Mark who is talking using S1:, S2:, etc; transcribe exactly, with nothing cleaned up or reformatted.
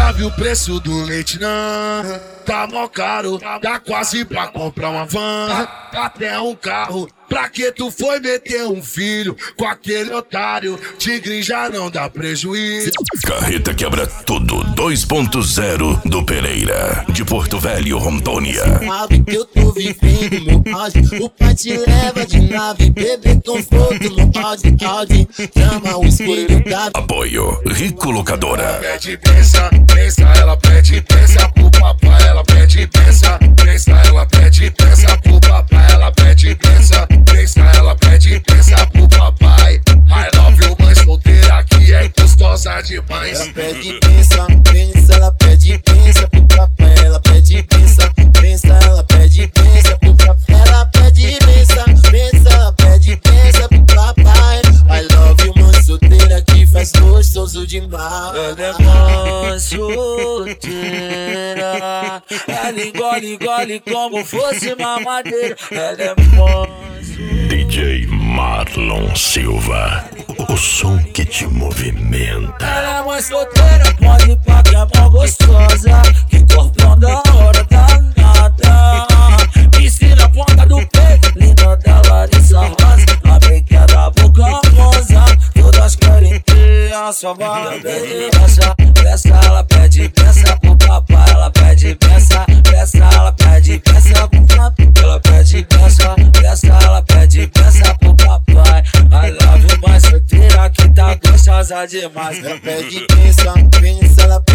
S1: Já viu o preço do leite não? Tá mó caro, dá quase pra comprar uma van, até um carro. Pra que tu foi meter um filho com aquele otário? Tigre já não dá prejuízo.
S2: Carreta Quebra Tudo dois ponto zero do Pereira, de Porto Velho, Rondônia.
S3: Sabe que eu tô vivendo meu auge. O pai te leva de nave, bebê conforto no Audi, Audi. Chama o espelho da...
S2: Apoio Rico Locadora.
S1: Pede, pensa, pensa, ela pede, pensa pro papai. Ela pede, pensa, pensa, ela pede, pensa pro papai. Ela pede, pensa, pensa, ela pede, pensa pro papai. I love you, mãe solteira que é gostosa demais.
S3: Ela pede, pensa, pensa, ela pede, pensa pro papai. Ela pede, pensa, pensa, ela pede, pensa pro papai. Ela pede, pensa, pensa, ela pede, pensa pro papai. I love you, mãe solteira que faz gostoso demais.
S4: Ela é mãe solteira, ela engole, engole como fosse mamadeira. Ela é mãe.
S2: D J Marlon Silva, o som que te movimenta.
S4: Ela é mais solteira, pode pá que é mó gostosa. Que corpão da hora, danada. Piscina na ponta do peito, linda da Larissa Rosa. A pequena boca rosa, todas querem ter a sua barra. Peça, peça, ela pede, peça pro papai. Ela pede, peça, peça, ela pede, peça pro papai. Ela pede, peça, peça, ela pede, peça pro papai. I love you, mais solteira que tá gostosa demais.
S3: Ela pede, pensa, pensa, ela